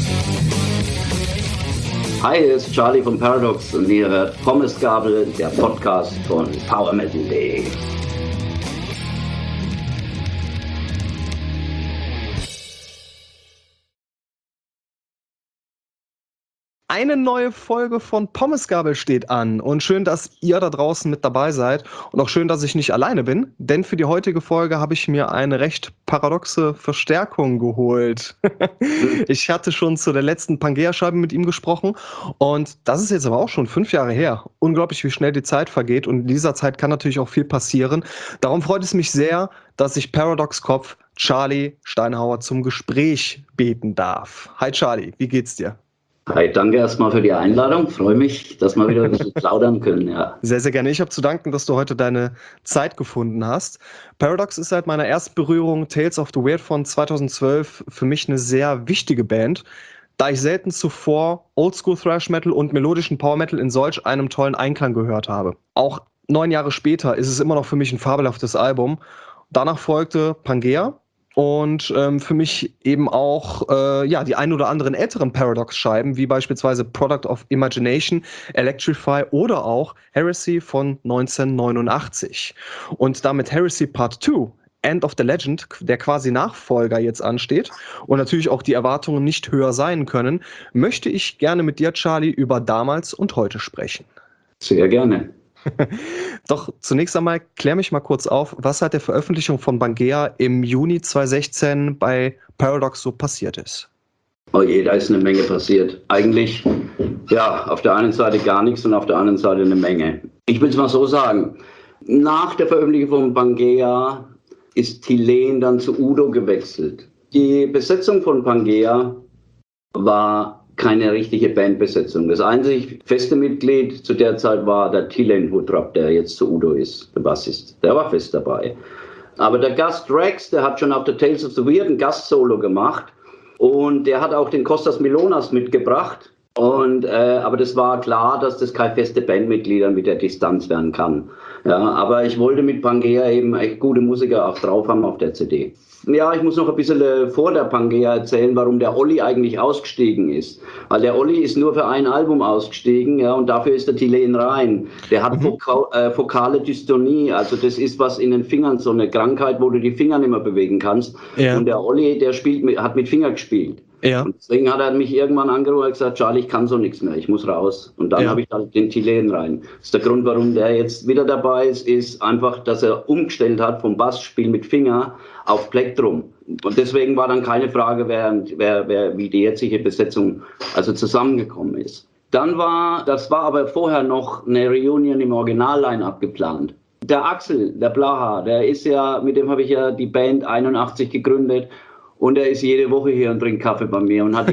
Hi, hier ist Charlie von Paradox und ihr hört Pommesgabel, der Podcast von PowerMetal.de. Eine neue Folge von Pommesgabel steht an und schön, dass ihr da draußen mit dabei seid und auch schön, dass ich nicht alleine bin, denn für die heutige Folge habe ich mir eine recht paradoxe Verstärkung geholt. Ich hatte schon zu der letzten Pangea-Scheibe mit ihm gesprochen und das ist jetzt aber auch schon 5 Jahre her. Unglaublich, wie schnell die Zeit vergeht und in dieser Zeit kann natürlich auch viel passieren. Darum freut es mich sehr, dass ich Paradox-Kopf Charlie Steinhauer zum Gespräch beten darf. Hi Charlie, wie geht's dir? Hi, danke erstmal für die Einladung. Freue mich, dass wir wieder ein bisschen plaudern können. Ja. Sehr, sehr gerne. Ich habe zu danken, dass du heute deine Zeit gefunden hast. Paradox ist seit meiner ersten Berührung Tales of the Weird von 2012 für mich eine sehr wichtige Band, da ich selten zuvor Oldschool Thrash Metal und melodischen Power Metal in solch einem tollen Einklang gehört habe. Auch 9 Jahre später ist es immer noch für mich ein fabelhaftes Album. Danach folgte Pangea. Und für mich eben auch die ein oder anderen älteren Paradox-Scheiben, wie beispielsweise Product of Imagination, Electrify oder auch Heresy von 1989. Und damit Heresy Part 2, End of the Legend, der quasi Nachfolger jetzt ansteht und natürlich auch die Erwartungen nicht höher sein können, möchte ich gerne mit dir, Charlie, über damals und heute sprechen. Sehr gerne. Doch zunächst einmal klär mich mal kurz auf, was seit der Veröffentlichung von Pangea im Juni 2016 bei Paradox so passiert ist. Oh je, da ist eine Menge passiert. Eigentlich, ja, auf der einen Seite gar nichts und auf der anderen Seite eine Menge. Ich will es mal so sagen. Nach der Veröffentlichung von Pangea ist Thilen dann zu Udo gewechselt. Die Besetzung von Pangea war keine richtige Bandbesetzung. Das einzig feste Mitglied zu der Zeit war der Thilen Woodrup, der jetzt zu Udo ist, der Bassist. Der war fest dabei. Aber der Gast Rex, der hat schon auf der Tales of the Weird ein Gastsolo gemacht und der hat auch den Kostas Milonas mitgebracht. Aber das war klar, dass das keine feste Bandmitglieder mit der Distanz werden kann. Ja, aber ich wollte mit Pangea eben echt gute Musiker auch drauf haben auf der CD. Ja, ich muss noch ein bisschen vor der Pangea erzählen, warum der Olli eigentlich ausgestiegen ist. Weil der Olli ist nur für ein Album ausgestiegen, ja, und dafür ist der Thilen rein. Der hat fokale Dystonie, also das ist was in den Fingern, so eine Krankheit, wo du die Finger nicht mehr bewegen kannst. Ja. Und der Olli, der hat mit Finger gespielt. Ja. Und deswegen hat er mich irgendwann angerufen und gesagt, Charlie, ich kann so nichts mehr, ich muss raus. Und dann habe ich halt den Thilen rein. Das ist der Grund, warum der jetzt wieder dabei ist einfach, dass er umgestellt hat vom Bassspiel mit Finger auf Plektrum. Und deswegen war dann keine Frage, wie die jetzige Besetzung also zusammengekommen ist. Das war aber vorher noch eine Reunion im Original-Line-Up geplant. Der Axel, der Blaha, mit dem habe ich ja die Band 81 gegründet. Und er ist jede Woche hier und trinkt Kaffee bei mir und hat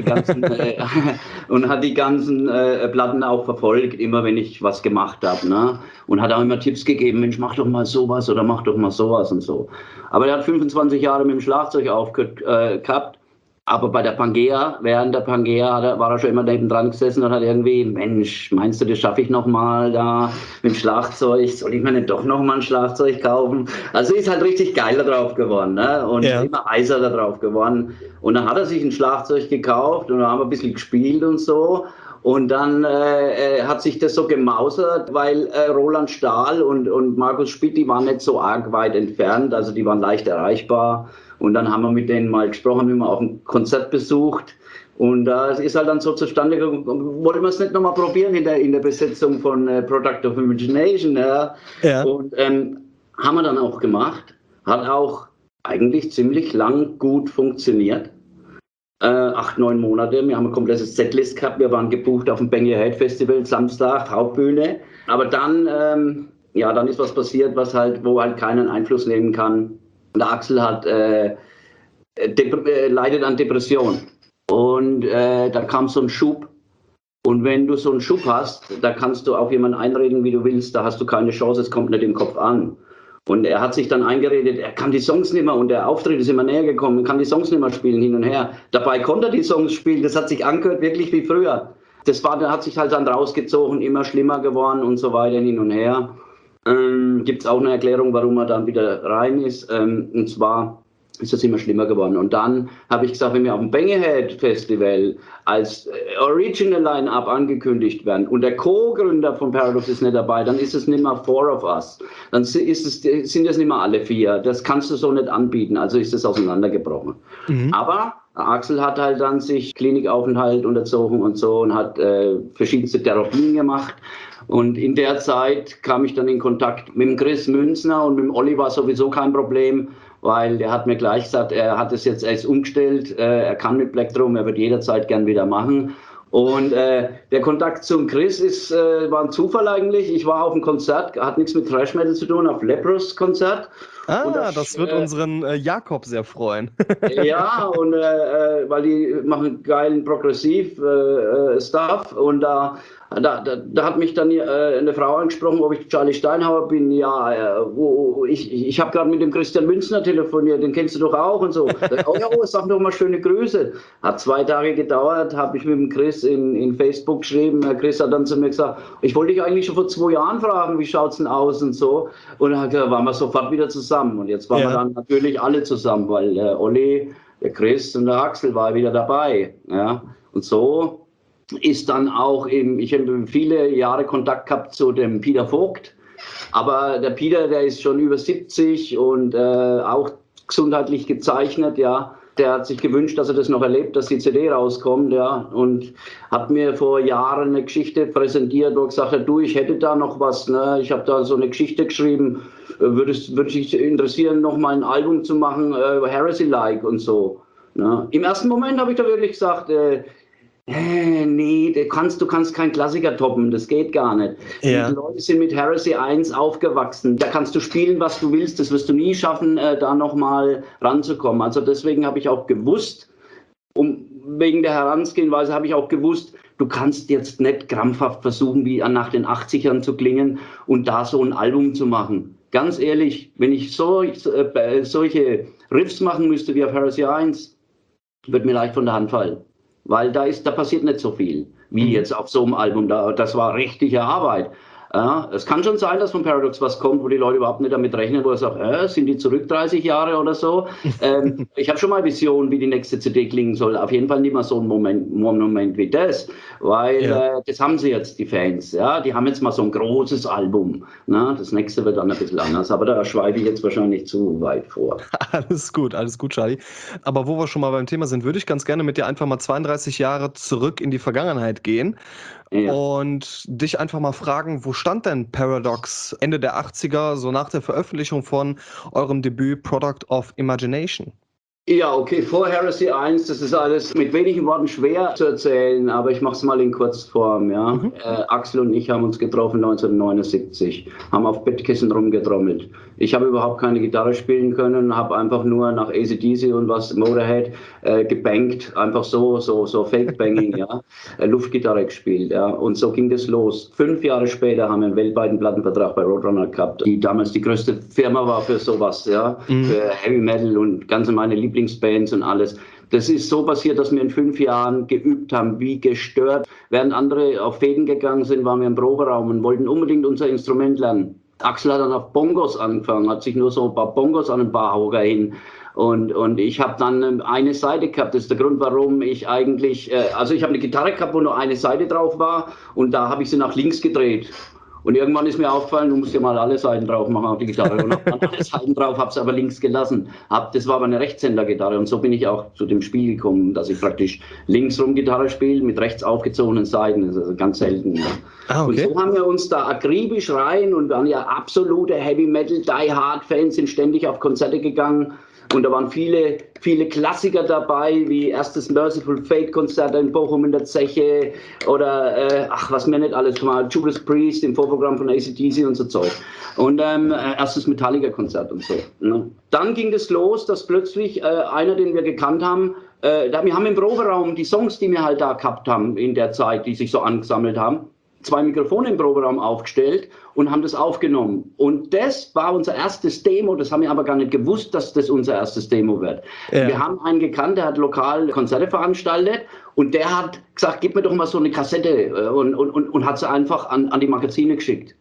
die ganzen Platten auch verfolgt, immer wenn ich was gemacht habe. Ne? Und hat auch immer Tipps gegeben, Mensch, mach doch mal sowas oder mach doch mal sowas und so. Aber er hat 25 Jahre mit dem Schlagzeug gehabt. Aber bei der Pangea, während der Pangea war er schon immer nebendran gesessen und hat irgendwie, Mensch, meinst du, das schaffe ich nochmal da mit dem Schlagzeug? Soll ich mir nicht doch nochmal ein Schlagzeug kaufen? Also ist halt richtig geil da drauf geworden, ne? Und immer heißer da drauf geworden. Und dann hat er sich ein Schlagzeug gekauft und dann haben wir ein bisschen gespielt und so. Und dann hat sich das so gemausert, weil Roland Stahl und Markus Spitt, die waren nicht so arg weit entfernt, also die waren leicht erreichbar. Und dann haben wir mit denen mal gesprochen, wie wir auch ein Konzert besucht. Und es ist halt dann so zustande gekommen, wollten wir es nicht nochmal probieren in der Besetzung von Product of Imagination. Ja. Und haben wir dann auch gemacht. Hat auch eigentlich ziemlich lang gut funktioniert. 8, 9 Monate. Wir haben ein komplettes Setlist gehabt. Wir waren gebucht auf dem Bang Your Head Festival, Samstag, Hauptbühne. Aber dann ist was passiert, wo halt keinen Einfluss nehmen kann. Der Axel leidet an Depression. Und da kam so ein Schub. Und wenn du so einen Schub hast, da kannst du auf jemanden einreden, wie du willst. Da hast du keine Chance, es kommt nicht im Kopf an. Und er hat sich dann eingeredet, er kann die Songs nicht mehr, und der Auftritt ist immer näher gekommen, er kann die Songs nicht mehr spielen, hin und her. Dabei konnte er die Songs spielen, das hat sich angehört wirklich wie früher. Der hat sich halt dann rausgezogen, immer schlimmer geworden und so weiter, hin und her. Gibt es auch eine Erklärung, warum er dann wieder rein ist. Und zwar ist das immer schlimmer geworden. Und dann habe ich gesagt, wenn wir auf dem Bangerhead Festival als Original Line-Up angekündigt werden und der Co-Gründer von Paradox ist nicht dabei, dann ist es nicht mehr four of us. Dann sind es nicht mehr alle 4. Das kannst du so nicht anbieten. Also ist es auseinandergebrochen. Aber Axel hat halt dann sich Klinikaufenthalt unterzogen und so und hat verschiedenste Therapien gemacht. Und in der Zeit kam ich dann in Kontakt mit dem Chris Münzner und mit dem Olli war sowieso kein Problem, weil der hat mir gleich gesagt, er hat es jetzt erst umgestellt, er kann mit Black Drum, er wird jederzeit gern wieder machen. Und der Kontakt zum Chris war ein Zufall eigentlich. Ich war auf einem Konzert, hat nichts mit Thrash Metal zu tun, auf Leprous Konzert. Das wird unseren Jakob sehr freuen. Ja, und weil die machen geilen Progressiv-Stuff und da hat mich dann eine Frau angesprochen, ob ich Charlie Steinhauer bin. Ja, ich habe gerade mit dem Christian Münzner telefoniert, den kennst du doch auch und so. Oh ja, sag doch mal schöne Grüße. Hat 2 Tage gedauert, habe ich mit dem Chris in Facebook geschrieben. Chris hat dann zu mir gesagt, ich wollte dich eigentlich schon vor 2 Jahren fragen, wie schaut's denn aus und so. Und dann waren wir sofort wieder zusammen. Und jetzt waren wir dann natürlich alle zusammen, weil der Olli, der Chris und der Axel war wieder dabei. Ja. Und so ist dann auch ich habe viele Jahre Kontakt gehabt zu dem Peter Vogt, aber der Peter, der ist schon über 70 und auch gesundheitlich gezeichnet, ja. Der hat sich gewünscht, dass er das noch erlebt, dass die CD rauskommt, ja, und hat mir vor Jahren eine Geschichte präsentiert, wo er gesagt hat, du, ich hätte da noch was, ne? Ich habe da so eine Geschichte geschrieben, würde dich interessieren, noch mal ein Album zu machen, Heresy-like und so. Ne? Im ersten Moment habe ich da wirklich gesagt, nee, du kannst keinen Klassiker toppen, das geht gar nicht. Ja. Die Leute sind mit Heresy 1 aufgewachsen. Da kannst du spielen, was du willst, das wirst du nie schaffen, da nochmal ranzukommen. Also deswegen habe ich auch gewusst, wegen der Herangehensweise habe ich auch gewusst, du kannst jetzt nicht krampfhaft versuchen, wie nach den 80ern zu klingen und da so ein Album zu machen. Ganz ehrlich, wenn ich solche Riffs machen müsste wie auf Heresy 1, wird mir leicht von der Hand fallen. Weil da passiert nicht so viel, wie jetzt auf so einem Album. Das war richtige Arbeit. Ja, es kann schon sein, dass von Paradox was kommt, wo die Leute überhaupt nicht damit rechnen, wo er sagt, sind die zurück 30 Jahre oder so. Ich habe schon mal Visionen, wie die nächste CD klingen soll. Auf jeden Fall nicht mal so ein Moment wie das, weil das haben sie jetzt, die Fans. Ja, die haben jetzt mal so ein großes Album. Na, das nächste wird dann ein bisschen anders, aber da schweife ich jetzt wahrscheinlich zu weit vor. Alles gut, Charlie. Aber wo wir schon mal beim Thema sind, würde ich ganz gerne mit dir einfach mal 32 Jahre zurück in die Vergangenheit gehen. Ja. Und dich einfach mal fragen, wo stand denn Paradox Ende der 80er, so nach der Veröffentlichung von eurem Debüt Product of Imagination? Ja, okay, vor Heresy 1, das ist alles mit wenigen Worten schwer zu erzählen, aber ich mache es mal in Kurzform. Ja. Axel und ich haben uns getroffen 1979, haben auf Bettkissen rumgetrommelt. Ich habe überhaupt keine Gitarre spielen können, habe einfach nur nach AC/DC und was Motorhead gebankt, einfach so Fake-Banging, ja, Luftgitarre gespielt. Ja. Und so ging das los. 5 Jahre später haben wir einen weltweiten Plattenvertrag bei Roadrunner gehabt, die damals die größte Firma war für sowas, ja, für Heavy Metal und ganze meine Lieblingsbands und alles. Das ist so passiert, dass wir in 5 Jahren geübt haben, wie gestört. Während andere auf Fäden gegangen sind, waren wir im Proberaum und wollten unbedingt unser Instrument lernen. Axel hat dann auf Bongos angefangen, hat sich nur so ein paar Bongos an den Barhocker hin. Und ich habe dann eine Seite gehabt. Das ist der Grund, warum ich eigentlich, also ich habe eine Gitarre gehabt, wo nur eine Seite drauf war und da habe ich sie nach links gedreht. Und irgendwann ist mir aufgefallen, du musst ja mal alle Seiten drauf machen auf die Gitarre. Und habe dann alle Seiten drauf, habe es aber links gelassen. Das war aber eine Rechtshänder-Gitarre und so bin ich auch zu dem Spiel gekommen, dass ich praktisch links rum Gitarre spiele mit rechts aufgezogenen Seiten. Das ist also ganz selten. Ja. Okay. Und so haben wir uns da akribisch rein und waren ja absolute Heavy-Metal-Die-Hard-Fans, sind ständig auf Konzerte gegangen. Und da waren viele Klassiker dabei, wie erstes Merciful Fate-Konzert in Bochum in der Zeche oder, was mir nicht alles mal, Judas Priest im Vorprogramm von AC/DC und so Zeug. Und erstes Metallica-Konzert und so. Ne? Dann ging es los, dass plötzlich einer, den wir gekannt haben, wir haben im Proberaum die Songs, die wir halt da gehabt haben in der Zeit, die sich so angesammelt haben, 2 Mikrofone im Proberaum aufgestellt und haben das aufgenommen. Und das war unser erstes Demo, das haben wir aber gar nicht gewusst, dass das unser erstes Demo wird. Ja. Wir haben einen gekannt, der hat lokal Konzerte veranstaltet und der hat gesagt, gib mir doch mal so eine Kassette und hat sie einfach an die Magazine geschickt.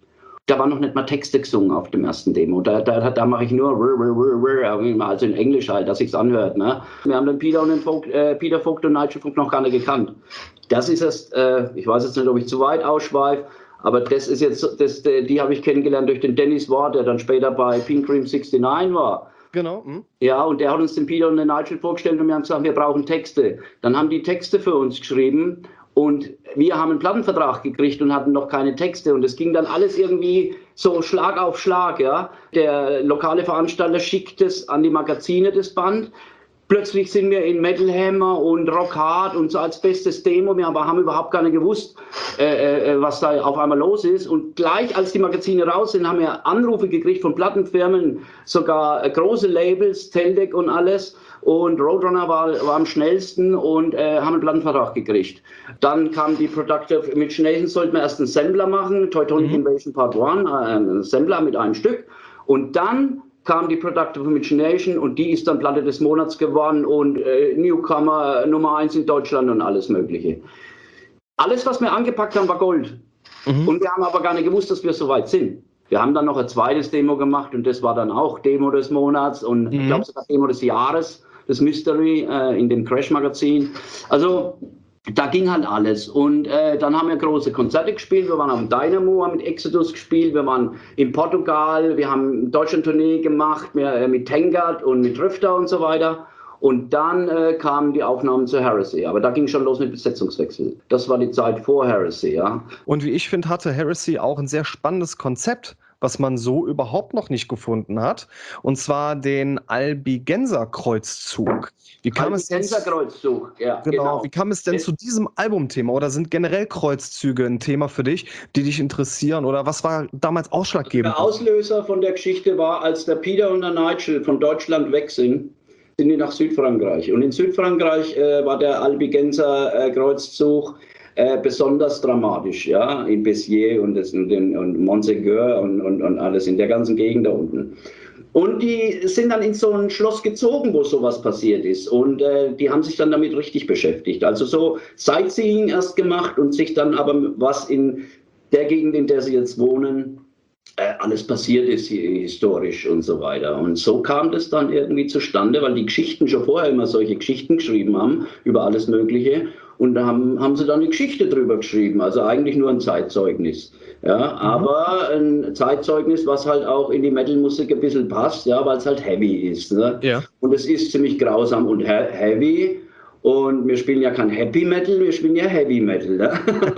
Da war noch nicht mal Texte gesungen auf dem ersten Demo. Da mache ich nur, also in Englisch halt, dass sich's anhört. Ne? Wir haben den Peter Vogt und Nigel Vogt noch gar nicht gekannt. Das ist erst, ich weiß jetzt nicht, ob ich zu weit ausschweife, aber das ist jetzt, die habe ich kennengelernt durch den Dennis Ward, der dann später bei Pink Cream 69 war. Genau. Ja, und der hat uns den Peter und den Nigel vorgestellt und wir haben gesagt, wir brauchen Texte. Dann haben die Texte für uns geschrieben und wir haben einen Plattenvertrag gekriegt und hatten noch keine Texte und es ging dann alles irgendwie so Schlag auf Schlag. Ja. Der lokale Veranstalter schickt es an die Magazine, das Band. Plötzlich sind wir in Metal Hammer und Rock Hard und so als bestes Demo. Wir haben überhaupt gar nicht gewusst, was da auf einmal los ist. Und gleich als die Magazine raus sind, haben wir Anrufe gekriegt von Plattenfirmen, sogar große Labels, Teldec und alles. Und Roadrunner war am schnellsten und haben einen Plattenvertrag gekriegt. Dann kam die Productive, mit Schnellsten sollten wir erst einen Sampler machen, Teutonic Invasion Part 1, einen Sampler mit einem Stück. Und dann kam die Productive Imagination und die ist dann Platte des Monats geworden und Newcomer Nummer 1 in Deutschland und alles Mögliche. Alles, was wir angepackt haben, war Gold. Und wir haben aber gar nicht gewusst, dass wir so weit sind. Wir haben dann noch ein zweites Demo gemacht und das war dann auch Demo des Monats und ich glaube sogar Demo des Jahres, das Mystery in dem Crash-Magazin. Also da ging halt alles und dann haben wir große Konzerte gespielt, wir waren am Dynamo, haben mit Exodus gespielt, wir waren in Portugal, wir haben Deutschland-Tournee gemacht mit Tengert und mit Drifter und so weiter und dann kamen die Aufnahmen zu Heresy, aber da ging schon los mit Besetzungswechsel. Das war die Zeit vor Heresy, ja. Und wie ich finde, hatte Heresy auch ein sehr spannendes Konzept, was man so überhaupt noch nicht gefunden hat, und zwar den Albigenser-Kreuzzug. Wie kam es denn zu diesem Albumthema oder sind generell Kreuzzüge ein Thema für dich, die dich interessieren oder was war damals ausschlaggebend? Der Auslöser von der Geschichte war, als der Peter und der Nigel von Deutschland weg sind die nach Südfrankreich und in Südfrankreich war der Albigenser-Kreuzzug besonders dramatisch, ja, in Béziers und Montségur und alles in der ganzen Gegend da unten. Und die sind dann in so ein Schloss gezogen, wo sowas passiert ist. Und die haben sich dann damit richtig beschäftigt. Also so Sightseeing erst gemacht und sich dann aber was in der Gegend, in der sie jetzt wohnen, alles passiert ist historisch und so weiter. Und so kam das dann irgendwie zustande, weil die Geschichten schon vorher immer solche Geschichten geschrieben haben über alles Mögliche. Und da haben sie dann eine Geschichte drüber geschrieben, also eigentlich nur ein Zeitzeugnis. Ja, aber ein Zeitzeugnis, was halt auch in die Metal-Musik ein bisschen passt, ja, weil es halt heavy ist. Ne? Ja. Und es ist ziemlich grausam und heavy. Und wir spielen ja kein Happy Metal, wir spielen ja Heavy Metal. Ne?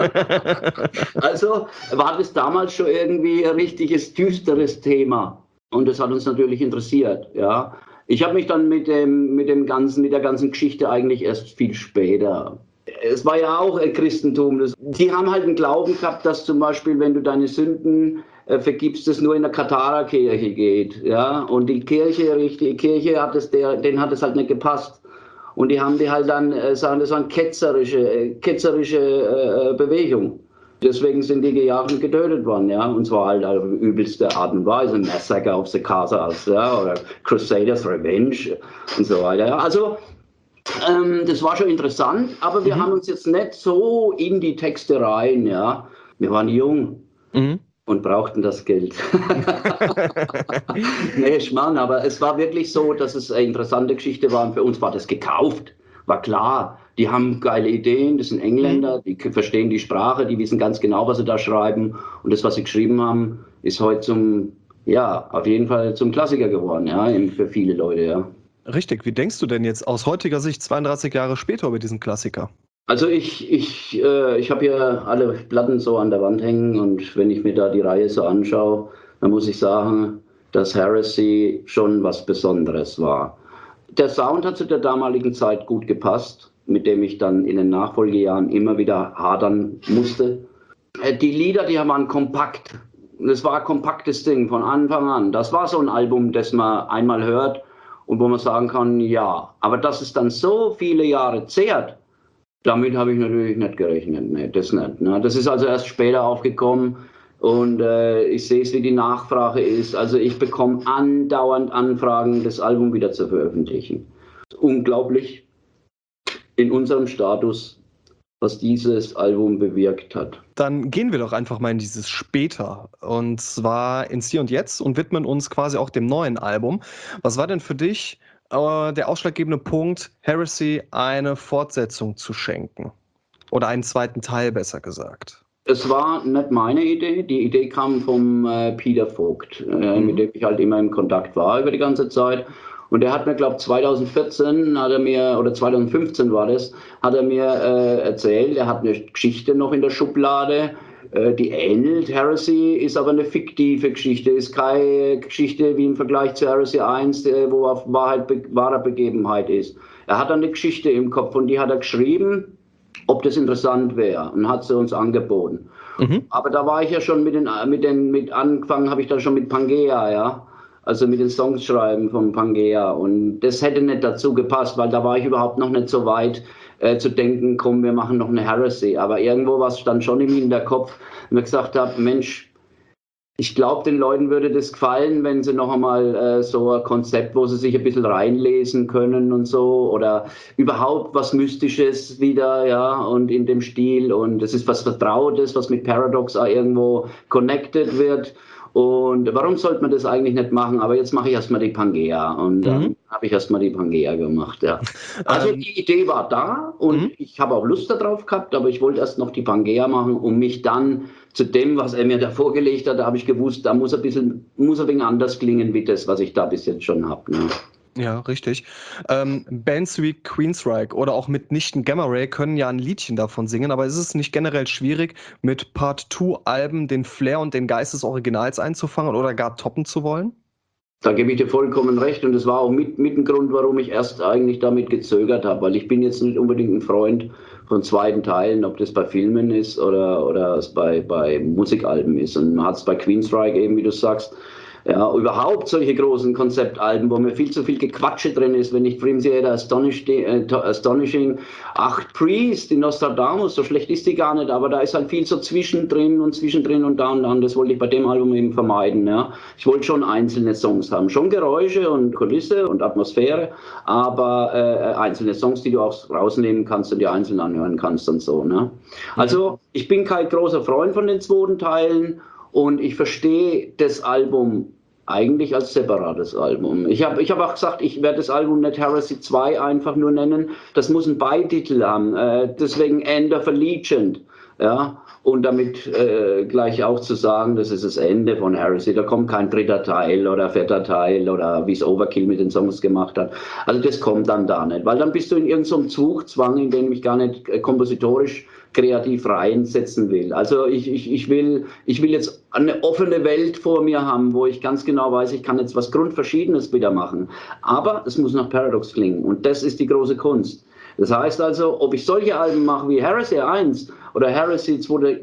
Also war das damals schon irgendwie ein richtiges düsteres Thema. Und das hat uns natürlich interessiert. Ja. Ich habe mich dann mit der ganzen Geschichte eigentlich erst viel später. Es war ja auch Christentum. Die haben halt einen Glauben gehabt, dass zum Beispiel, wenn du deine Sünden vergibst, es nur in der Katharer-Kirche geht. Ja? Und die Kirche denen hat es halt nicht gepasst. Und die haben die halt dann, sagen, das war eine ketzerische Bewegung. Deswegen sind die gejagt und getötet worden, ja. Und zwar halt auf übelste Art und Weise. Massacre of the Khazars, ja, oder Crusaders Revenge und so weiter. Ja. Also, das war schon interessant, aber wir haben uns jetzt nicht so in die Texte rein, ja. Wir waren jung. Und brauchten das Geld. Nee, Schmarrn, aber es war wirklich so, dass es eine interessante Geschichte war. Und für uns war das gekauft. War klar, die haben geile Ideen, das sind Engländer, die verstehen die Sprache, die wissen ganz genau, was sie da schreiben. Und das, was sie geschrieben haben, ist heute auf jeden Fall zum Klassiker geworden, ja, für viele Leute, ja. Richtig, wie denkst du denn jetzt aus heutiger Sicht 32 Jahre später über diesen Klassiker? Also ich habe hier alle Platten so an der Wand hängen und wenn ich mir da die Reihe so anschaue, dann muss ich sagen, dass Heresy schon was Besonderes war. Der Sound hat zu der damaligen Zeit gut gepasst, mit dem ich dann in den Nachfolgejahren immer wieder hadern musste. Die Lieder, die waren kompakt. Das war ein kompaktes Ding von Anfang an. Das war so ein Album, das man einmal hört und wo man sagen kann, ja, aber dass es dann so viele Jahre zehrt, damit habe ich natürlich nicht gerechnet, nee, das nicht. Ne? Das ist also erst später aufgekommen und ich sehe es, wie die Nachfrage ist. Also ich bekomme andauernd Anfragen, das Album wieder zu veröffentlichen. Unglaublich in unserem Status, was dieses Album bewirkt hat. Dann gehen wir doch einfach mal in dieses Später, und zwar ins Hier und Jetzt, und widmen uns quasi auch dem neuen Album. Was war denn für dich der ausschlaggebende Punkt, Heresy eine Fortsetzung zu schenken? Oder einen zweiten Teil, besser gesagt. Es war nicht meine Idee. Die Idee kam vom Peter Vogt, mit dem ich halt immer in Kontakt war über die ganze Zeit. Und der hat mir, glaube ich, 2014 oder 2015 war das, hat er mir erzählt, er hat eine Geschichte noch in der Schublade, die ähnelt Heresy, ist aber eine fiktive Geschichte, ist keine Geschichte wie im Vergleich zu Heresy 1, wo auf wahrer Begebenheit ist. Er hat eine Geschichte im Kopf und die hat er geschrieben, ob das interessant wäre, und hat sie uns angeboten. Aber da war ich ja schon angefangen habe ich da schon mit Pangea, ja. Also mit den Songs schreiben von Pangea. Und das hätte nicht dazu gepasst, weil da war ich überhaupt noch nicht so weit zu denken, komm, wir machen noch eine Heresy. Aber irgendwo war es dann schon im Hinterkopf, und ich gesagt habe, Mensch, ich glaube, den Leuten würde das gefallen, wenn sie noch einmal so ein Konzept, wo sie sich ein bisschen reinlesen können und so, oder überhaupt was Mystisches wieder, ja, und in dem Stil. Und es ist was Vertrautes, was mit Paradox auch irgendwo connected wird. Und warum sollte man das eigentlich nicht machen? Aber jetzt mache ich erstmal die Pangea. Und dann habe ich erstmal die Pangea gemacht, ja. Also die Idee war da und ich habe auch Lust darauf gehabt, aber ich wollte erst noch die Pangea machen, um mich dann zu dem, was er mir da vorgelegt hat, da habe ich gewusst, da muss er ein wenig anders klingen, wie das, was ich da bis jetzt schon habe. Ne? Ja, richtig. Bands wie Queensryche oder auch mitnichten Gamma Ray können ja ein Liedchen davon singen, aber ist es nicht generell schwierig, mit Part-2-Alben den Flair und den Geist des Originals einzufangen oder gar toppen zu wollen? Da gebe ich dir vollkommen recht, und das war auch mit ein Grund, warum ich erst eigentlich damit gezögert habe, weil ich bin jetzt nicht unbedingt ein Freund von zweiten Teilen, ob das bei Filmen ist oder es bei Musikalben ist. Und man hat es bei Queensryche eben, wie du sagst, ja, überhaupt solche großen Konzeptalben, wo mir viel zu viel Gequatsche drin ist, wenn ich Dream Theater Astonishing, Priest, die Nostradamus, so schlecht ist die gar nicht, aber da ist halt viel so zwischendrin und da, das wollte ich bei dem Album eben vermeiden. Ja. Ich wollte schon einzelne Songs haben, schon Geräusche und Kulisse und Atmosphäre, aber einzelne Songs, die du auch rausnehmen kannst und die einzeln anhören kannst und so. Ne. Also ich bin kein großer Freund von den zweiten Teilen, und ich verstehe das Album eigentlich als separates Album. Ich hab auch gesagt, ich werde das Album nicht Heresy 2 einfach nur nennen. Das muss einen Beititel haben. Deswegen End of a Legend. Ja? Und damit gleich auch zu sagen, das ist das Ende von Heresy. Da kommt kein dritter Teil oder vierter Teil oder wie es Overkill mit den Songs gemacht hat. Also das kommt dann da nicht. Weil dann bist du in irgendeinem Zugzwang, in dem ich gar nicht kompositorisch kreativ reinsetzen will. Also ich will jetzt eine offene Welt vor mir haben, wo ich ganz genau weiß, ich kann jetzt was Grundverschiedenes wieder machen. Aber es muss nach Paradox klingen, und das ist die große Kunst. Das heißt also, ob ich solche Alben mache wie Heresy 1 oder Heresy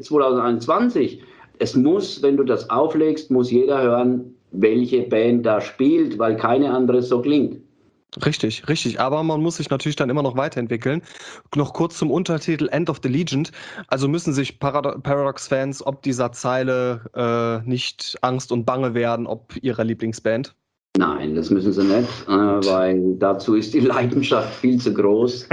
2021, es muss, wenn du das auflegst, muss jeder hören, welche Band da spielt, weil keine andere so klingt. Richtig, richtig. Aber man muss sich natürlich dann immer noch weiterentwickeln. Noch kurz zum Untertitel End of the Legend. Also müssen sich Paradox-Fans ob dieser Zeile nicht Angst und Bange werden, ob ihrer Lieblingsband? Nein, das müssen sie nicht, weil dazu ist die Leidenschaft viel zu groß.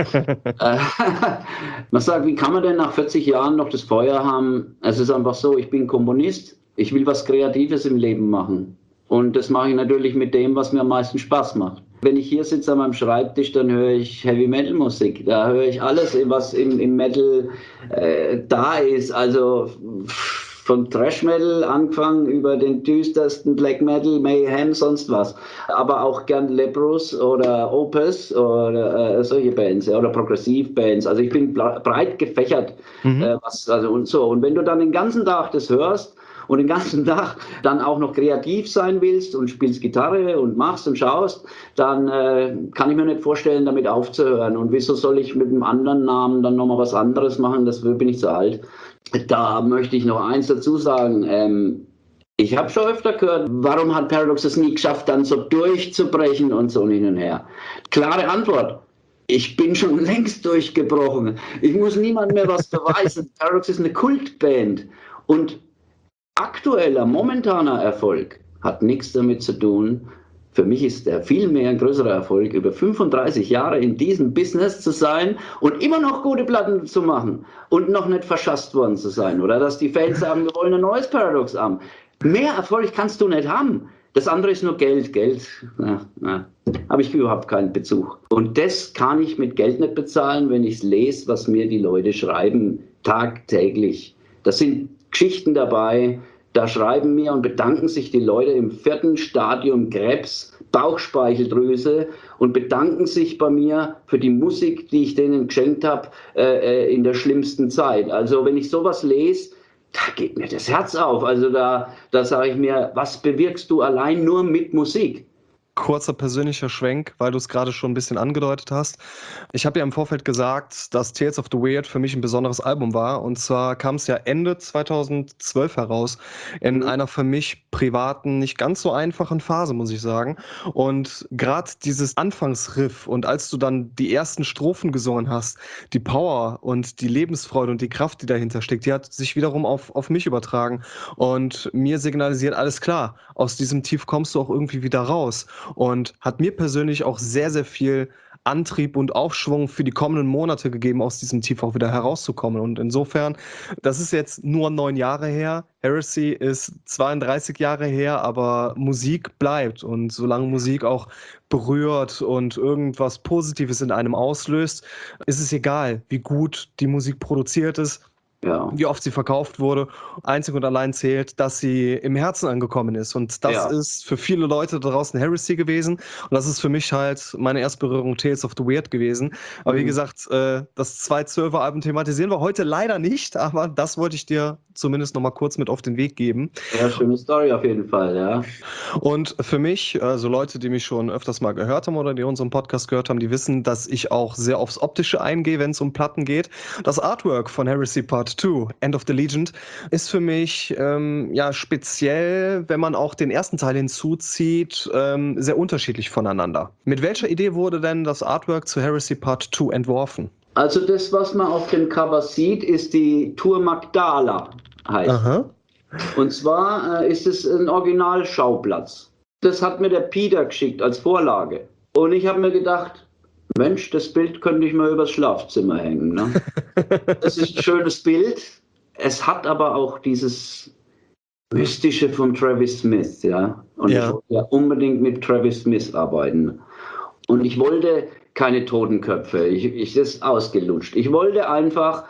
Man sagt, wie kann man denn nach 40 Jahren noch das Feuer haben? Es ist einfach so, ich bin Komponist, ich will was Kreatives im Leben machen. Und das mache ich natürlich mit dem, was mir am meisten Spaß macht. Wenn ich hier sitze an meinem Schreibtisch, dann höre ich Heavy-Metal-Musik. Da höre ich alles, was im Metal da ist. Also von Thrash-Metal angefangen über den düstersten Black Metal, Mayhem, sonst was. Aber auch gern Leprous oder Opus oder solche Bands, ja, oder Progressiv-Bands. Also ich bin breit gefächert. Und so. Und wenn du dann den ganzen Tag das hörst, und den ganzen Tag dann auch noch kreativ sein willst und spielst Gitarre und machst und schaust, dann kann ich mir nicht vorstellen, damit aufzuhören. Und wieso soll ich mit einem anderen Namen dann nochmal was anderes machen? Dafür bin ich zu alt. Da möchte ich noch eins dazu sagen. Ich habe schon öfter gehört, warum hat Paradox es nie geschafft, dann so durchzubrechen und so hin und her. Klare Antwort. Ich bin schon längst durchgebrochen. Ich muss niemandem mehr was beweisen. Paradox ist eine Kultband. Und aktueller, momentaner Erfolg hat nichts damit zu tun, Für mich ist der viel mehr ein größerer Erfolg, über 35 Jahre in diesem Business zu sein und immer noch gute Platten zu machen und noch nicht verschasst worden zu sein. Oder dass die Fans sagen, wir wollen ein neues Paradox haben. Mehr Erfolg kannst du nicht haben. Das andere ist nur Geld. Geld, habe ich überhaupt keinen Bezug. Und das kann ich mit Geld nicht bezahlen, wenn ich es lese, was mir die Leute schreiben, tagtäglich. Das sind Geschichten dabei, da schreiben mir und bedanken sich die Leute im 4. Stadium Krebs, Bauchspeicheldrüse und bedanken sich bei mir für die Musik, die ich denen geschenkt habe in der schlimmsten Zeit. Also wenn ich sowas lese, da geht mir das Herz auf. Also da sage ich mir, was bewirkst du allein nur mit Musik? Kurzer persönlicher Schwenk, weil du es gerade schon ein bisschen angedeutet hast. Ich habe ja im Vorfeld gesagt, dass Tales of the Weird für mich ein besonderes Album war. Und zwar kam es ja Ende 2012 heraus, in einer für mich privaten, nicht ganz so einfachen Phase, muss ich sagen. Und gerade dieses Anfangsriff und als du dann die ersten Strophen gesungen hast, die Power und die Lebensfreude und die Kraft, die dahinter steckt, die hat sich wiederum auf mich übertragen und mir signalisiert, alles klar, aus diesem Tief kommst du auch irgendwie wieder raus. Und hat mir persönlich auch sehr, sehr viel Antrieb und Aufschwung für die kommenden Monate gegeben, aus diesem Tief auch wieder herauszukommen. Und insofern, das ist jetzt nur 9 Jahre her. Heresy ist 32 Jahre her, aber Musik bleibt. Und solange Musik auch berührt und irgendwas Positives in einem auslöst, ist es egal, wie gut die Musik produziert ist, Ja. wie oft sie verkauft wurde. Einzig und allein zählt, dass sie im Herzen angekommen ist. Und das ist für viele Leute da draußen Heresy gewesen. Und das ist für mich halt meine Erstberührung Tales of the Weird gewesen. Aber wie gesagt, das 212er-Album thematisieren wir heute leider nicht, aber das wollte ich dir zumindest noch mal kurz mit auf den Weg geben. Ja, schöne Story auf jeden Fall, ja. Und für mich, also Leute, die mich schon öfters mal gehört haben oder die unseren Podcast gehört haben, die wissen, dass ich auch sehr aufs Optische eingehe, wenn es um Platten geht. Das Artwork von Heresy Part 2, End of the Legend, ist für mich ja speziell, wenn man auch den ersten Teil hinzuzieht, sehr unterschiedlich voneinander. Mit welcher Idee wurde denn das Artwork zu Heresy Part 2 entworfen? Also das, was man auf dem Cover sieht, ist die Tour Magdala, heißt. Aha. Und zwar ist es ein Originalschauplatz. Das hat mir der Peter geschickt als Vorlage. Und ich habe mir gedacht, Mensch, das Bild könnte ich mal übers Schlafzimmer hängen. Ne? Das ist ein schönes Bild. Es hat aber auch dieses Mystische von Travis Smith. Ja? Und ich wollte ja unbedingt mit Travis Smith arbeiten. Und ich wollte keine Totenköpfe. Das ist ausgelutscht. Ich wollte einfach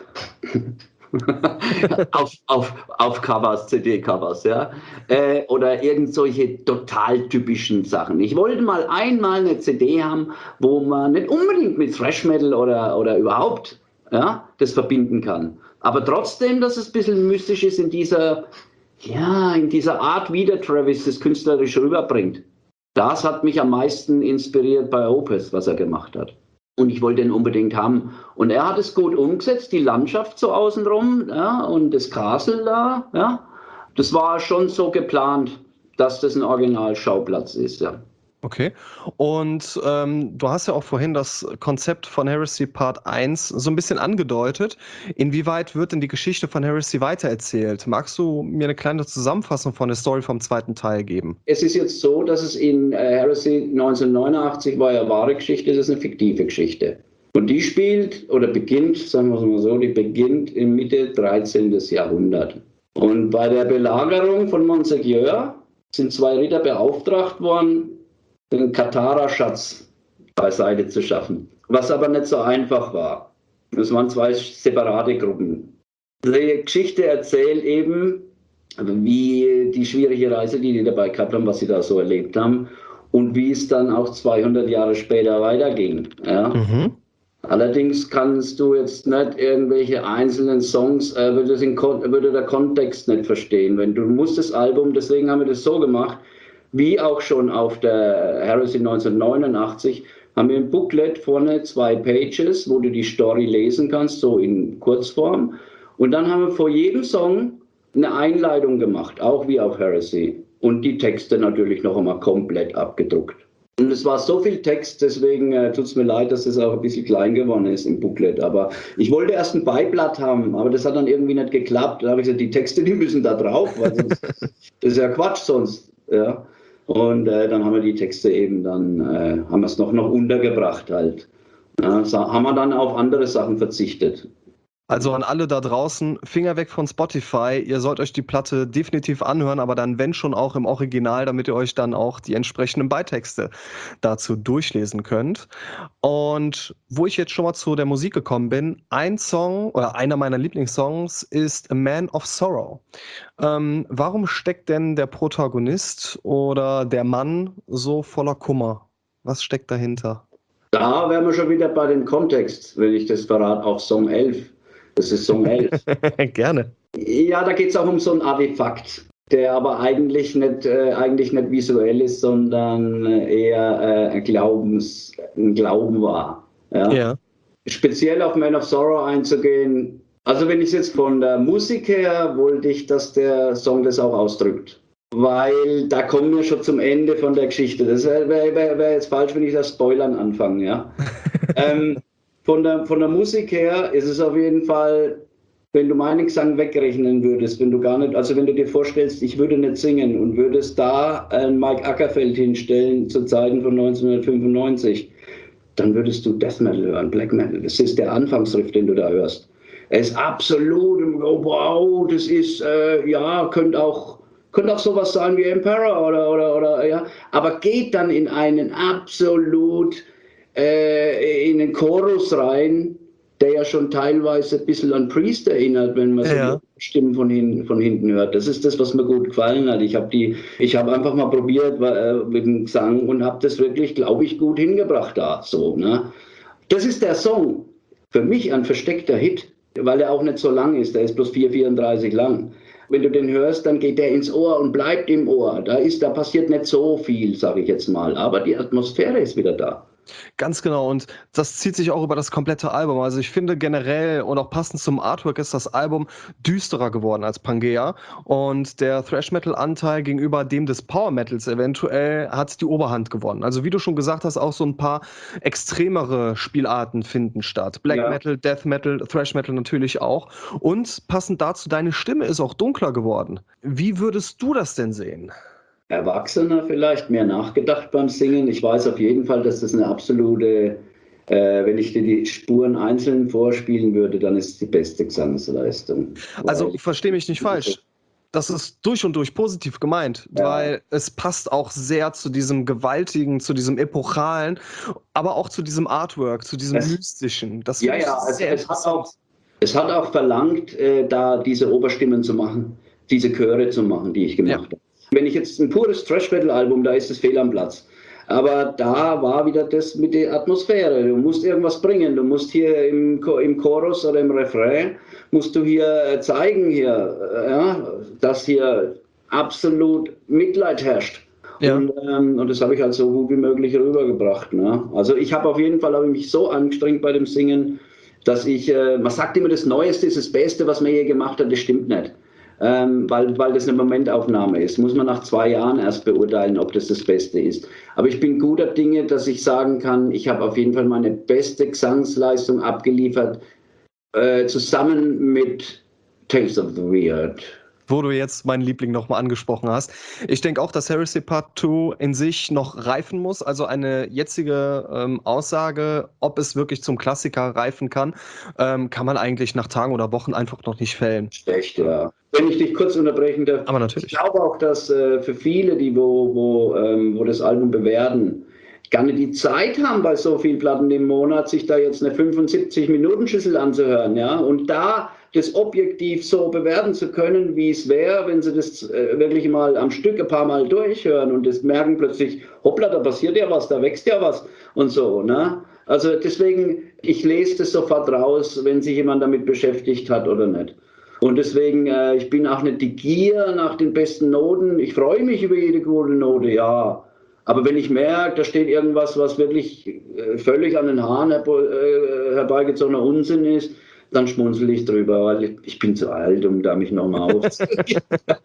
auf Covers, CD-Covers, ja, oder irgend solche total typischen Sachen. Ich wollte mal einmal eine CD haben, wo man nicht unbedingt mit Thrash Metal oder überhaupt das verbinden kann. Aber trotzdem, dass es ein bisschen mystisch ist in dieser Art, wie der Travis das künstlerisch rüberbringt. Das hat mich am meisten inspiriert bei Opeth, was er gemacht hat. Und ich wollte ihn unbedingt haben. Und er hat es gut umgesetzt, die Landschaft so außenrum, ja, und das Castle da. Ja. Das war schon so geplant, dass das ein Originalschauplatz ist. Ja. Okay. Und du hast ja auch vorhin das Konzept von Heresy Part 1 so ein bisschen angedeutet. Inwieweit wird denn die Geschichte von Heresy weitererzählt? Magst du mir eine kleine Zusammenfassung von der Story vom zweiten Teil geben? Es ist jetzt so, dass es in Heresy 1989 war ja wahre Geschichte, das ist eine fiktive Geschichte. Und die beginnt, sagen wir es mal so, die beginnt in Mitte 13. Jahrhundert. Und bei der Belagerung von Montségur sind 2 Ritter beauftragt worden, den Katara-Schatz beiseite zu schaffen. Was aber nicht so einfach war. Es waren 2 separate Gruppen. Die Geschichte erzählt eben, wie die schwierige Reise, die dabei gehabt haben, was sie da so erlebt haben und wie es dann auch 200 Jahre später weiterging. Ja? Mhm. Allerdings kannst du jetzt nicht irgendwelche einzelnen Songs, würde der Kontext nicht verstehen. Du musst das Album, deswegen haben wir das so gemacht, wie auch schon auf der Heresy 1989, haben wir ein Booklet vorne 2 Pages, wo du die Story lesen kannst, so in Kurzform. Und dann haben wir vor jedem Song eine Einleitung gemacht, auch wie auf Heresy. Und die Texte natürlich noch einmal komplett abgedruckt. Und es war so viel Text, deswegen tut es mir leid, dass es auch ein bisschen klein geworden ist im Booklet. Aber ich wollte erst ein Beiblatt haben, aber das hat dann irgendwie nicht geklappt. Da habe ich gesagt, die Texte, die müssen da drauf, weil das ist ja Quatsch sonst. Ja. Und dann haben wir die Texte eben haben wir es noch untergebracht halt. Ja, haben wir dann auf andere Sachen verzichtet. Also an alle da draußen, Finger weg von Spotify. Ihr sollt euch die Platte definitiv anhören, aber dann, wenn schon, auch im Original, damit ihr euch dann auch die entsprechenden Beitexte dazu durchlesen könnt. Und wo ich jetzt schon mal zu der Musik gekommen bin, ein Song oder einer meiner Lieblingssongs ist A Man of Sorrow. Warum steckt denn der Protagonist oder der Mann so voller Kummer? Was steckt dahinter? Da wären wir schon wieder bei dem Kontext, wenn ich das verrate, auf Song 11. Das ist Song 11. Gerne. Ja, da geht es auch um so ein Artefakt, der aber eigentlich nicht visuell ist, sondern eher ein Glauben war. Ja? Ja. Speziell auf Man of Sorrow einzugehen. Also wenn ich es jetzt von der Musik her, wollte ich, dass der Song das auch ausdrückt. Weil da kommen wir schon zum Ende von der Geschichte. Das wäre jetzt falsch, wenn ich das Spoilern anfange. Ja? Von der Musik her ist es auf jeden Fall, wenn du meinen Gesang wegrechnen würdest, wenn du dir vorstellst, ich würde nicht singen und würdest da Mike Ackerfeld hinstellen zu Zeiten von 1995, dann würdest du Death Metal hören, Black Metal. Das ist der Anfangsriff, den du da hörst. Er ist absolut, oh, wow, das ist, könnte auch sowas sein wie Emperor oder ja, aber geht dann in einen absolut in den Chorus rein, der ja schon teilweise ein bisschen an Priest erinnert, wenn man so die Stimmen von hinten hört. Das ist das, was mir gut gefallen hat. Ich habe einfach mal probiert mit dem Gesang und habe das wirklich, glaube ich, gut hingebracht da. So, ne? Das ist der Song. Für mich ein versteckter Hit, weil er auch nicht so lang ist. Der ist bloß 4,34 lang. Wenn du den hörst, dann geht der ins Ohr und bleibt im Ohr. Da passiert nicht so viel, sage ich jetzt mal. Aber die Atmosphäre ist wieder da. Ganz genau, und das zieht sich auch über das komplette Album. Also ich finde generell und auch passend zum Artwork ist das Album düsterer geworden als Pangea und der Thrash-Metal-Anteil gegenüber dem des Power-Metals eventuell hat die Oberhand gewonnen. Also wie du schon gesagt hast, auch so ein paar extremere Spielarten finden statt. Black Metal, Death Metal, Thrash-Metal natürlich auch. Und passend dazu, deine Stimme ist auch dunkler geworden. Wie würdest du das denn sehen? Erwachsener vielleicht, mehr nachgedacht beim Singen. Ich weiß auf jeden Fall, dass das eine absolute, wenn ich dir die Spuren einzeln vorspielen würde, dann ist es die beste Gesangsleistung. Also verstehe mich nicht falsch. Das ist durch und durch positiv gemeint, weil es passt auch sehr zu diesem Gewaltigen, zu diesem Epochalen, aber auch zu diesem Artwork, zu diesem Mystischen. Das es hat auch verlangt, da diese Oberstimmen zu machen, diese Chöre zu machen, die ich gemacht habe. Wenn ich jetzt ein pures Thrash-Metal-Album, da ist es fehl am Platz. Aber da war wieder das mit der Atmosphäre. Du musst irgendwas bringen. Du musst hier im Chorus oder im Refrain, musst du hier zeigen, dass hier absolut Mitleid herrscht. Ja. Und das habe ich halt so gut wie möglich rübergebracht. Ne? Also ich habe auf jeden Fall mich so angestrengt bei dem Singen, dass man sagt immer, das Neueste ist das Beste, was man je gemacht hat. Das stimmt nicht. Weil das eine Momentaufnahme ist. Muss man nach 2 Jahren erst beurteilen, ob das Beste ist. Aber ich bin guter Dinge, dass ich sagen kann, ich habe auf jeden Fall meine beste Gesangsleistung abgeliefert, zusammen mit Tales of the Weird. Wo du jetzt meinen Liebling nochmal angesprochen hast. Ich denke auch, dass Heresy Part 2 in sich noch reifen muss. Also eine jetzige Aussage, ob es wirklich zum Klassiker reifen kann man eigentlich nach Tagen oder Wochen einfach noch nicht fällen. Schlecht, ja. Wenn ich dich kurz unterbrechen darf. Aber natürlich. Ich glaube auch, dass für viele, die wo das Album bewerten, gar nicht die Zeit haben, bei so vielen Platten im Monat, sich da jetzt eine 75-Minuten-Schüssel anzuhören. Ja? Und da das objektiv so bewerten zu können, wie es wäre, wenn sie das wirklich mal am Stück ein paar Mal durchhören und das merken plötzlich, hoppla, da passiert ja was, da wächst ja was und so. Ne? Also deswegen, ich lese das sofort raus, wenn sich jemand damit beschäftigt hat oder nicht. Und deswegen, ich bin auch nicht die Gier nach den besten Noten. Ich freue mich über jede gute Note, ja. Aber wenn ich merke, da steht irgendwas, was wirklich völlig an den Haaren herbeigezogener Unsinn ist, dann schmunzel ich drüber, weil ich bin zu alt, um da mich nochmal aufzunehmen.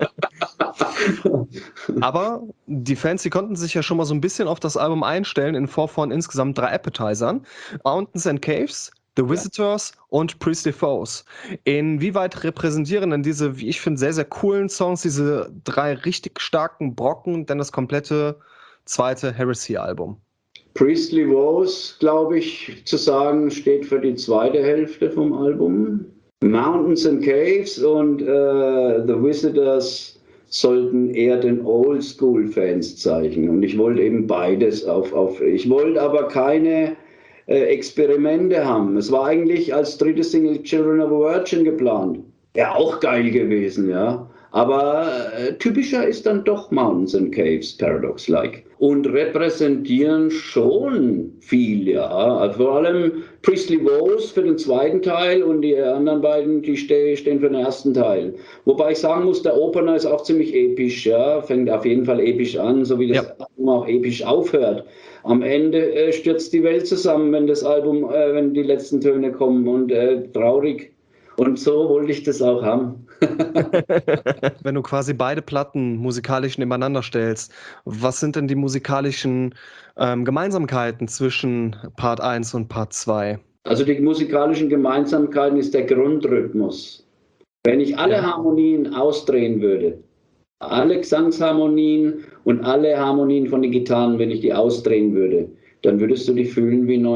Aber die Fans, die konnten sich ja schon mal so ein bisschen auf das Album einstellen in Form von insgesamt 3 Appetizern. Mountains and Caves, The Visitors und Priestly Foes. Inwieweit repräsentieren denn diese, wie ich finde, sehr, sehr coolen Songs, diese 3 richtig starken Brocken, denn das komplette zweite Heresy-Album? Priestly Woes, glaube ich, zu sagen, steht für die zweite Hälfte vom Album. Mountains and Caves und The Visitors sollten eher den Oldschool-Fans zeigen. Und ich wollte eben beides ich wollte aber keine Experimente haben. Es war eigentlich als dritte Single Children of a Virgin geplant. Ja, auch geil gewesen, ja. Aber typischer ist dann doch Mountains and Caves, Paradox-like. Und repräsentieren schon viel, ja. Also vor allem Priestly Woes für den zweiten Teil und die anderen beiden, die stehen für den ersten Teil. Wobei ich sagen muss, der Opener ist auch ziemlich episch, ja. Fängt auf jeden Fall episch an, so wie das Album auch episch aufhört. Am Ende stürzt die Welt zusammen, wenn das Album, wenn die letzten Töne kommen und traurig. Und so wollte ich das auch haben. Wenn du quasi beide Platten musikalisch nebeneinander stellst, was sind denn die musikalischen Gemeinsamkeiten zwischen Part 1 und Part 2? Also die musikalischen Gemeinsamkeiten ist der Grundrhythmus. Wenn ich alle Harmonien ausdrehen würde, alle Gesangsharmonien und alle Harmonien von den Gitarren, wenn ich die ausdrehen würde, dann würdest du die fühlen wie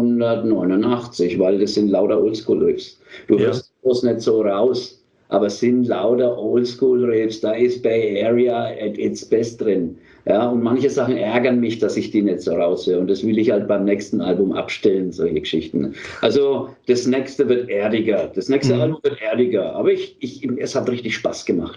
1989, weil das sind lauter Oldschool-Riffs. Du hörst das nicht so raus, aber es sind lauter Oldschool-Riffs, da ist Bay Area at its best drin. Ja, und manche Sachen ärgern mich, dass ich die nicht so raushöre. Und das will ich halt beim nächsten Album abstellen, solche Geschichten. Also das nächste wird erdiger. Das nächste Album wird erdiger. Aber es hat richtig Spaß gemacht,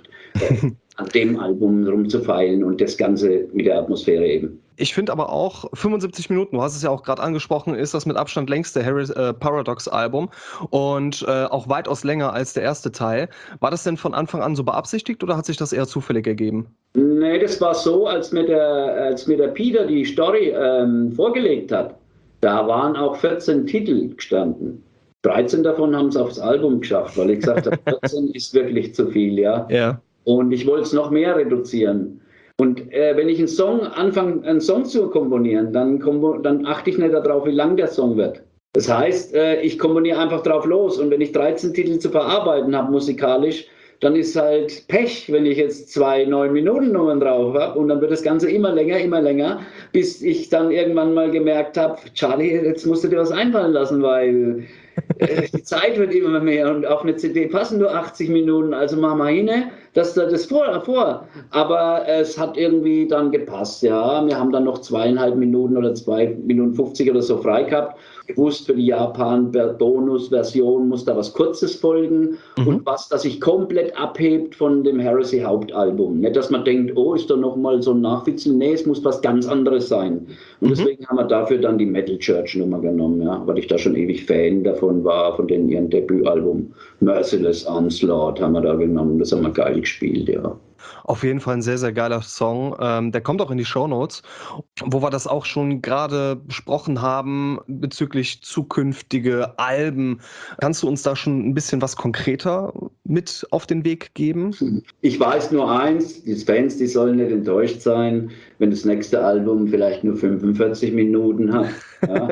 an dem Album rumzufeilen und das Ganze mit der Atmosphäre eben. Ich finde aber auch 75 Minuten, du hast es ja auch gerade angesprochen, ist das mit Abstand längste Paradox-Album und auch weitaus länger als der erste Teil. War das denn von Anfang an so beabsichtigt oder hat sich das eher zufällig ergeben? Nee, das war so, als mir der Peter die Story vorgelegt hat, da waren auch 14 Titel gestanden. 13 davon haben es aufs Album geschafft, weil ich gesagt habe, 14 ist wirklich zu viel, ja. Und ich wollte es noch mehr reduzieren. Und wenn ich anfange, einen Song zu komponieren, dann achte ich nicht darauf, wie lang der Song wird. Das heißt, ich komponiere einfach drauf los. Und wenn ich 13 Titel zu verarbeiten habe musikalisch, dann ist halt Pech, wenn ich jetzt 2 9-Minuten-Nummern drauf habe. Und dann wird das Ganze immer länger, bis ich dann irgendwann mal gemerkt habe, Charlie, jetzt musst du dir was einfallen lassen, weil die Zeit wird immer mehr und auf eine CD passen nur 80 Minuten, also mach mal hin, dass da das vor. Aber es hat irgendwie dann gepasst, ja. Wir haben dann noch 2,5 Minuten oder 2 Minuten 50 oder so frei gehabt. Gewusst, für die Japan-Bonus-Version muss da was Kurzes folgen und was, das sich komplett abhebt von dem Heresy-Hauptalbum. Nicht, dass man denkt, oh, ist da nochmal so ein Nachwitzel. Nee, es muss was ganz anderes sein. Und deswegen haben wir dafür dann die Metal Church-Nummer genommen, ja, weil ich da schon ewig Fan davon war, von denen ihren Debütalbum Merciless Onslaught haben wir da genommen. Das haben wir geil gespielt, ja. Auf jeden Fall ein sehr, sehr geiler Song. Der kommt auch in die Shownotes, wo wir das auch schon gerade besprochen haben bezüglich zukünftige Alben. Kannst du uns da schon ein bisschen was konkreter mit auf den Weg geben? Ich weiß nur eins, die Fans, die sollen nicht enttäuscht sein, wenn das nächste Album vielleicht nur 45 Minuten hat. Ja.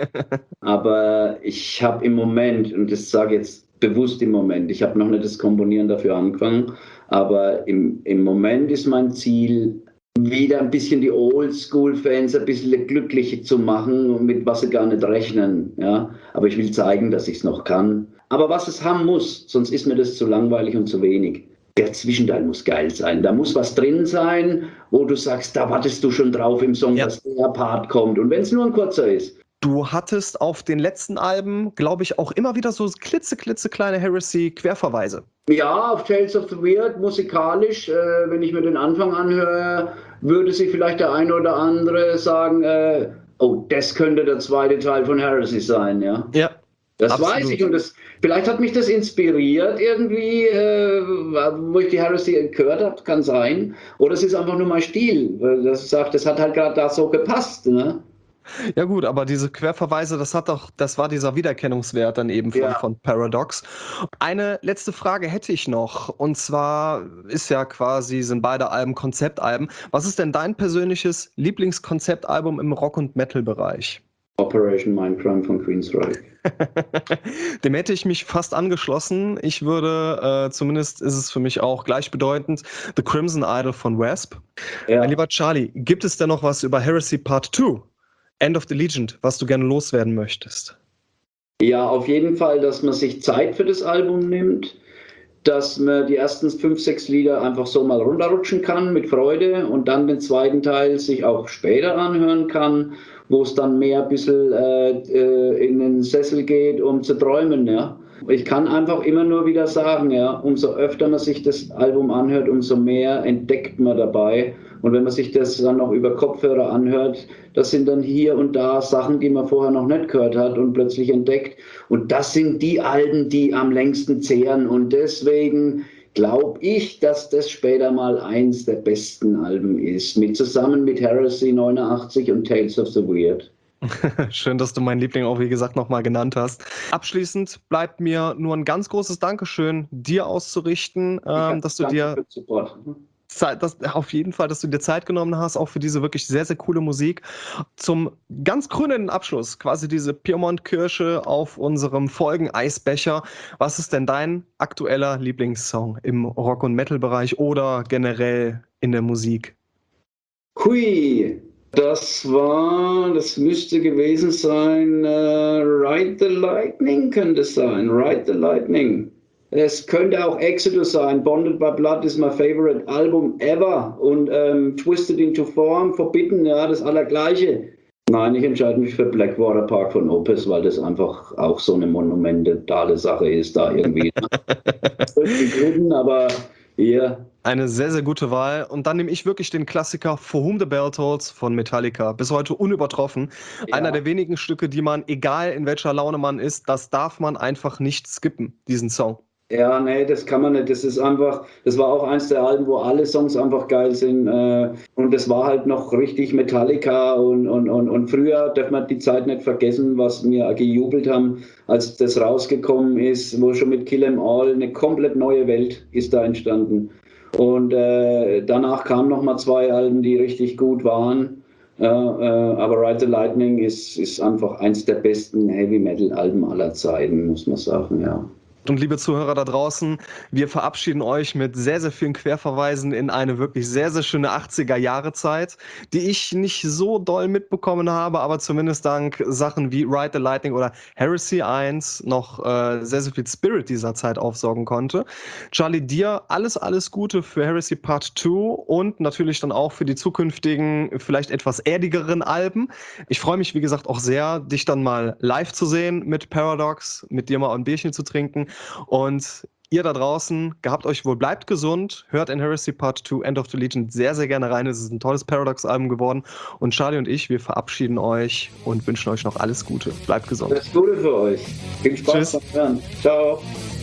Aber ich habe im Moment, und das sage ich jetzt bewusst im Moment, ich habe noch nicht das Komponieren dafür angefangen, aber im Moment ist mein Ziel, wieder ein bisschen die Oldschool-Fans ein bisschen glücklich zu machen, mit was sie gar nicht rechnen. Ja? Aber ich will zeigen, dass ich es noch kann. Aber was es haben muss, sonst ist mir das zu langweilig und zu wenig. Der Zwischenteil muss geil sein. Da muss was drin sein, wo du sagst, da wartest du schon drauf im Song, dass der Part kommt. Und wenn es nur ein kurzer ist. Du hattest auf den letzten Alben, glaube ich, auch immer wieder so klitzekleine Heresy-Querverweise. Ja, auf Tales of the Weird, musikalisch, wenn ich mir den Anfang anhöre, würde sich vielleicht der eine oder andere sagen, oh, das könnte der zweite Teil von Heresy sein, ja. Ja. Das absolut. Weiß ich und vielleicht hat mich das inspiriert irgendwie, wo ich die Heresy gehört habe, kann sein. Oder es ist einfach nur mein Stil, das hat halt gerade da so gepasst, ne? Ja gut, aber diese Querverweise, das war dieser Wiedererkennungswert dann eben von Paradox. Eine letzte Frage hätte ich noch, und zwar sind beide Alben Konzeptalben. Was ist denn dein persönliches Lieblingskonzeptalbum im Rock- und Metal-Bereich? Operation Mindcrime von Queensryche. Dem hätte ich mich fast angeschlossen. Ich würde, zumindest ist es für mich auch gleichbedeutend, The Crimson Idol von Wasp. Ja. Mein lieber Charlie, gibt es denn noch was über Heresy Part 2, End of the Legend, was du gerne loswerden möchtest? Ja, auf jeden Fall, dass man sich Zeit für das Album nimmt, dass man die ersten 5, 6 Lieder einfach so mal runterrutschen kann mit Freude und dann den zweiten Teil sich auch später anhören kann, wo es dann mehr ein bisschen in den Sessel geht, um zu träumen. Ja. Ich kann einfach immer nur wieder sagen, ja, umso öfter man sich das Album anhört, umso mehr entdeckt man dabei. Und wenn man sich das dann noch über Kopfhörer anhört, das sind dann hier und da Sachen, die man vorher noch nicht gehört hat und plötzlich entdeckt. Und das sind die Alben, die am längsten zehren. Und deswegen glaube ich, dass das später mal eins der besten Alben ist. Zusammen mit Heresy 89 und Tales of the Weird. Schön, dass du meinen Liebling auch, wie gesagt, nochmal genannt hast. Abschließend bleibt mir nur ein ganz großes Dankeschön dir auszurichten, dass du dir auf jeden Fall, dass du dir Zeit genommen hast, auch für diese wirklich sehr, sehr coole Musik. Zum ganz krönenden Abschluss, quasi diese Piemont-Kirsche auf unserem Folgen-Eisbecher. Was ist denn dein aktueller Lieblingssong im Rock- und Metal-Bereich oder generell in der Musik? Hui, das müsste gewesen sein, Ride the Lightning könnte es sein, Ride the Lightning. Es könnte auch Exodus sein. Bonded by Blood ist my favorite Album ever. Und Twisted into Form, Forbidden, ja, das Allergleiche. Nein, ich entscheide mich für Blackwater Park von Opeth, weil das einfach auch so eine monumentale Sache ist, da irgendwie. Aber hier. Eine sehr, sehr gute Wahl. Und dann nehme ich wirklich den Klassiker For Whom the Bell Tolls von Metallica. Bis heute unübertroffen. Ja. Einer der wenigen Stücke, die man, egal in welcher Laune man ist, das darf man einfach nicht skippen, diesen Song. Ja, nee, das kann man nicht. Das war auch eins der Alben, wo alle Songs einfach geil sind. Und das war halt noch richtig Metallica und früher darf man die Zeit nicht vergessen, was wir gejubelt haben, als das rausgekommen ist, wo schon mit Kill 'Em All eine komplett neue Welt ist da entstanden. Und danach kamen nochmal 2 Alben, die richtig gut waren. Aber Ride the Lightning ist einfach eins der besten Heavy-Metal-Alben aller Zeiten, muss man sagen, ja. Und liebe Zuhörer da draußen, wir verabschieden euch mit sehr, sehr vielen Querverweisen in eine wirklich sehr, sehr schöne 80er-Jahre-Zeit, die ich nicht so doll mitbekommen habe, aber zumindest dank Sachen wie Ride the Lightning oder Heresy 1 noch sehr, sehr viel Spirit dieser Zeit aufsaugen konnte. Charlie, dir alles, alles Gute für Heresy Part 2 und natürlich dann auch für die zukünftigen, vielleicht etwas erdigeren Alben. Ich freue mich, wie gesagt, auch sehr, dich dann mal live zu sehen mit Paradox, mit dir mal ein Bierchen zu trinken. Und ihr da draußen, gehabt euch wohl, bleibt gesund, hört in Heresy Part 2 End of the Legend sehr, sehr gerne rein. Es ist ein tolles Paradox-Album geworden. Und Charlie und ich, wir verabschieden euch und wünschen euch noch alles Gute. Bleibt gesund. Alles Gute für euch. Viel Spaß beim Hören. Ciao.